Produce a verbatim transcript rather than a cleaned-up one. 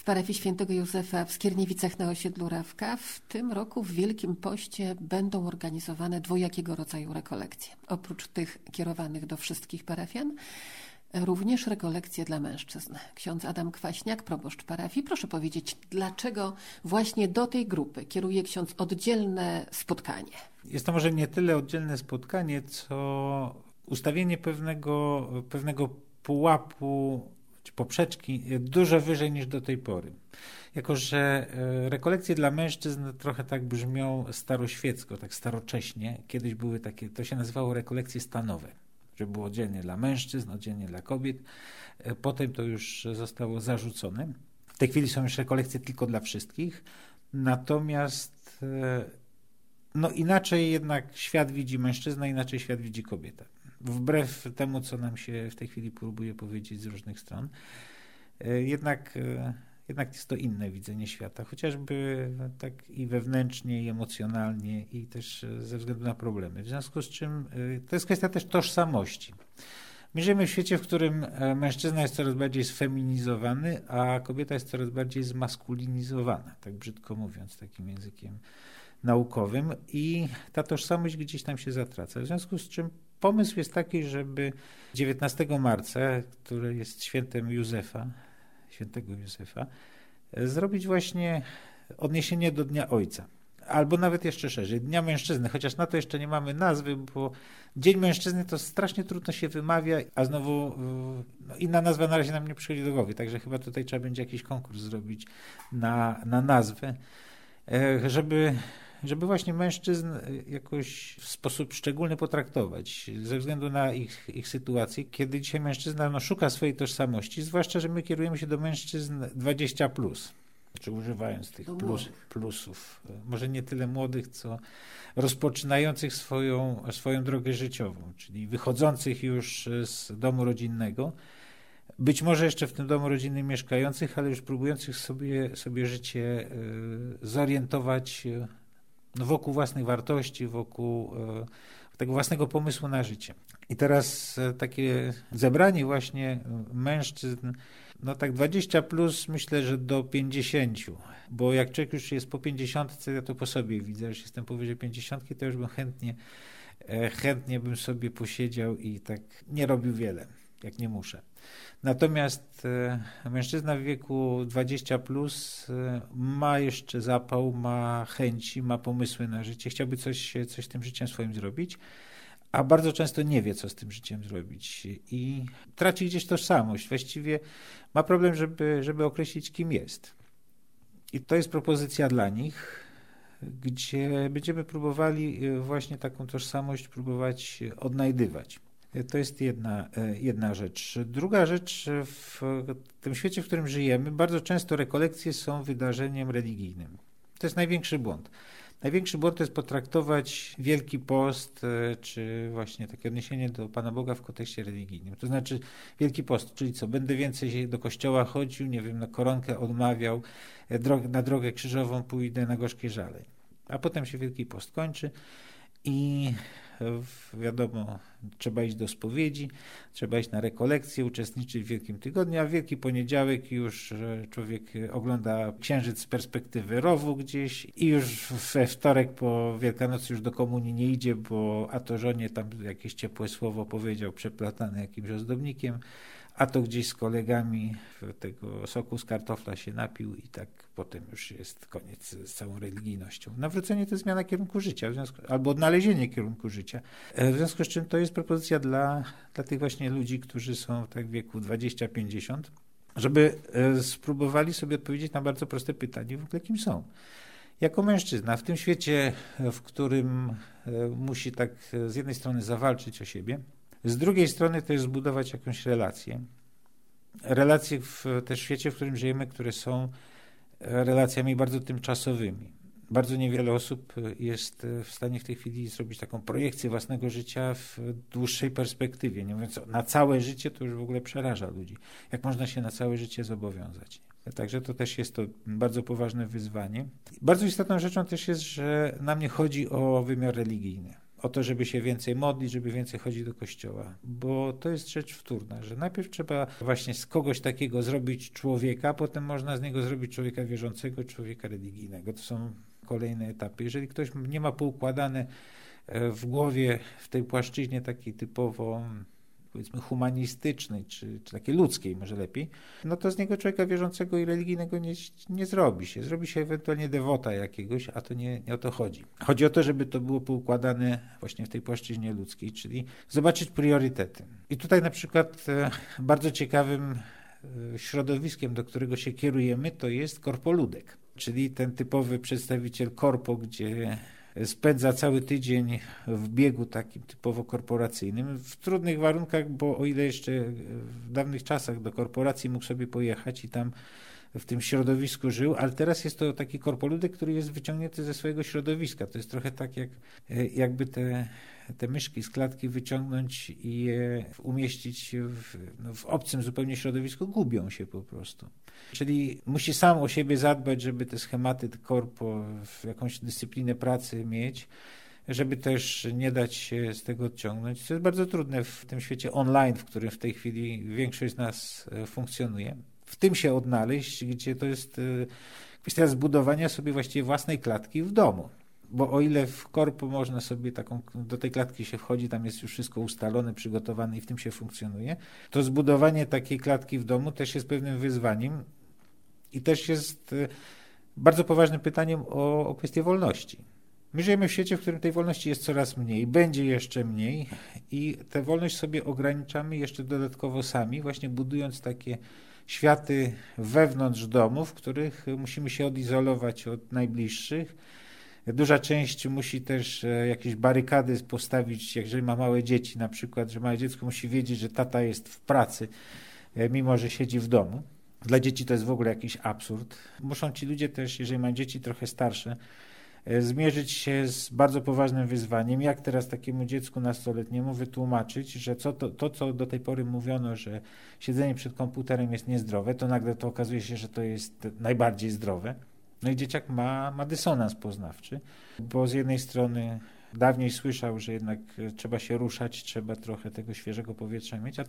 parafii świętego Józefa w Skierniewicach na osiedlu Rawka w tym roku w Wielkim Poście będą organizowane dwojakiego rodzaju rekolekcje. Oprócz tych kierowanych do wszystkich parafian, również rekolekcje dla mężczyzn. Ksiądz Adam Kwaśniak, proboszcz parafii. Proszę powiedzieć, dlaczego właśnie do tej grupy kieruje ksiądz oddzielne spotkanie? Jest to może nie tyle oddzielne spotkanie, co ustawienie pewnego, pewnego pułapu czy poprzeczki dużo wyżej niż do tej pory. Jako że rekolekcje dla mężczyzn trochę tak brzmią staroświecko, tak starocześnie. Kiedyś były takie, to się nazywało rekolekcje stanowe, że było oddzielnie dla mężczyzn, oddzielnie dla kobiet. Potem to już zostało zarzucone. W tej chwili są już rekolekcje tylko dla wszystkich. Natomiast no inaczej jednak świat widzi mężczyzna, inaczej świat widzi kobieta. Wbrew temu, co nam się w tej chwili próbuje powiedzieć z różnych stron. Jednak, jednak jest to inne widzenie świata, chociażby tak i wewnętrznie, i emocjonalnie, i też ze względu na problemy. W związku z czym to jest kwestia też tożsamości. My żyjemy w świecie, w którym mężczyzna jest coraz bardziej sfeminizowany, a kobieta jest coraz bardziej zmaskulinizowana, tak brzydko mówiąc, takim językiem naukowym, i ta tożsamość gdzieś tam się zatraca. W związku z czym pomysł jest taki, żeby dziewiętnastego marca, które jest świętem Józefa, świętego Józefa, zrobić właśnie odniesienie do Dnia Ojca. Albo nawet jeszcze szerzej, Dnia Mężczyzny, chociaż na to jeszcze nie mamy nazwy, bo Dzień Mężczyzny to strasznie trudno się wymawia, a znowu no, inna nazwa na razie nam nie przychodzi do głowy, także chyba tutaj trzeba będzie jakiś konkurs zrobić na, na nazwę, żeby żeby właśnie mężczyzn jakoś w sposób szczególny potraktować ze względu na ich, ich sytuację, kiedy dzisiaj mężczyzna no, szuka swojej tożsamości, zwłaszcza, że my kierujemy się do mężczyzn dwadzieścia plus, czy używając tych plus, plusów, może nie tyle młodych, co rozpoczynających swoją, swoją drogę życiową, czyli wychodzących już z domu rodzinnego, być może jeszcze w tym domu rodzinnym mieszkających, ale już próbujących sobie, sobie życie y, zorientować no, wokół własnych wartości, wokół y, tego własnego pomysłu na życie. I teraz y, takie zebranie właśnie mężczyzn, no tak dwadzieścia plus, myślę, że do pięćdziesięciu, bo jak człowiek już jest po pięćdziesiątce, ja to po sobie widzę, że jestem powyżej pięćdziesiątki, to już bym chętnie, y, chętnie bym sobie posiedział i tak nie robił wiele, jak nie muszę. Natomiast e, mężczyzna w wieku dwadzieścia plus e, ma jeszcze zapał, ma chęci, ma pomysły na życie, chciałby coś, coś z tym życiem swoim zrobić, a bardzo często nie wie, co z tym życiem zrobić i traci gdzieś tożsamość. Właściwie ma problem, żeby, żeby określić, kim jest. I to jest propozycja dla nich, gdzie będziemy próbowali właśnie taką tożsamość próbować odnajdywać. To jest jedna, jedna rzecz. Druga rzecz, w tym świecie, w którym żyjemy, bardzo często rekolekcje są wydarzeniem religijnym. To jest największy błąd. Największy błąd to jest potraktować Wielki Post, czy właśnie takie odniesienie do Pana Boga w kontekście religijnym. To znaczy Wielki Post, czyli co, będę więcej do kościoła chodził, nie wiem, na koronkę odmawiał, na drogę krzyżową pójdę na gorzkie żale. A potem się Wielki Post kończy i wiadomo, trzeba iść do spowiedzi, trzeba iść na rekolekcję, uczestniczyć w Wielkim Tygodniu, a w Wielki Poniedziałek już człowiek ogląda księżyc z perspektywy rowu gdzieś i już we wtorek po Wielkanocy już do komunii nie idzie, bo a to żonie tam jakieś ciepłe słowo powiedział, przeplatane jakimś ozdobnikiem, a to gdzieś z kolegami tego soku z kartofla się napił i tak potem już jest koniec z całą religijnością. Nawrócenie to zmiana kierunku życia, w związku, albo odnalezienie kierunku życia. W związku z czym to jest propozycja dla, dla tych właśnie ludzi, którzy są tak w wieku dwadzieścia pięćdziesiąt, żeby spróbowali sobie odpowiedzieć na bardzo proste pytanie, w ogóle kim są. Jako mężczyzna w tym świecie, w którym musi tak z jednej strony zawalczyć o siebie, z drugiej strony to jest zbudować jakąś relację. Relacje w też świecie, w którym żyjemy, które są relacjami bardzo tymczasowymi. Bardzo niewiele osób jest w stanie w tej chwili zrobić taką projekcję własnego życia w dłuższej perspektywie. Nie mówiąc na całe życie, to już w ogóle przeraża ludzi. Jak można się na całe życie zobowiązać? Także to też jest to bardzo poważne wyzwanie. Bardzo istotną rzeczą też jest, że nam nie chodzi o wymiar religijny. o to, żeby się więcej modlić, żeby więcej chodzić do kościoła, bo to jest rzecz wtórna, że najpierw trzeba właśnie z kogoś takiego zrobić człowieka, potem można z niego zrobić człowieka wierzącego, człowieka religijnego. To są kolejne etapy. Jeżeli ktoś nie ma poukładane w głowie, w tej płaszczyźnie takiej typowo, powiedzmy, humanistycznej, czy, czy takiej ludzkiej może lepiej, no to z niego człowieka wierzącego i religijnego nie, nie zrobi się. Zrobi się ewentualnie dewota jakiegoś, a to nie, nie o to chodzi. Chodzi o to, żeby to było poukładane właśnie w tej płaszczyźnie ludzkiej, czyli zobaczyć priorytety. I tutaj na przykład e, bardzo ciekawym e, środowiskiem, do którego się kierujemy, to jest korpoludek, czyli ten typowy przedstawiciel korpo, gdzie spędza cały tydzień w biegu takim typowo korporacyjnym, w trudnych warunkach, bo o ile jeszcze w dawnych czasach do korporacji mógł sobie pojechać i tam w tym środowisku żył, ale teraz jest to taki korpoludek, który jest wyciągnięty ze swojego środowiska. To jest trochę tak, jak jakby te, te myszki z klatki wyciągnąć i je umieścić w, no, w obcym zupełnie środowisku, gubią się po prostu. Czyli musi sam o siebie zadbać, żeby te schematy korpo, jakąś dyscyplinę pracy mieć, żeby też nie dać się z tego odciągnąć. To jest bardzo trudne w tym świecie online, w którym w tej chwili większość z nas funkcjonuje. W tym się odnaleźć, gdzie to jest kwestia zbudowania sobie właściwie własnej klatki w domu. Bo o ile w korpo można sobie taką, do tej klatki się wchodzi, tam jest już wszystko ustalone, przygotowane i w tym się funkcjonuje, to zbudowanie takiej klatki w domu też jest pewnym wyzwaniem i też jest bardzo poważnym pytaniem o, o kwestię wolności. My żyjemy w świecie, w którym tej wolności jest coraz mniej, będzie jeszcze mniej i tę wolność sobie ograniczamy jeszcze dodatkowo sami, właśnie budując takie światy wewnątrz domu, w których musimy się odizolować od najbliższych. Duża część musi też jakieś barykady postawić, jeżeli ma małe dzieci na przykład, że małe dziecko musi wiedzieć, że tata jest w pracy, mimo że siedzi w domu. Dla dzieci to jest w ogóle jakiś absurd. Muszą ci ludzie też, jeżeli mają dzieci trochę starsze, zmierzyć się z bardzo poważnym wyzwaniem, jak teraz takiemu dziecku nastoletniemu wytłumaczyć, że co to, to, co do tej pory mówiono, że siedzenie przed komputerem jest niezdrowe, to nagle to okazuje się, że to jest najbardziej zdrowe. No i dzieciak ma, ma dysonans poznawczy, bo z jednej strony dawniej słyszał, że jednak trzeba się ruszać, trzeba trochę tego świeżego powietrza mieć, a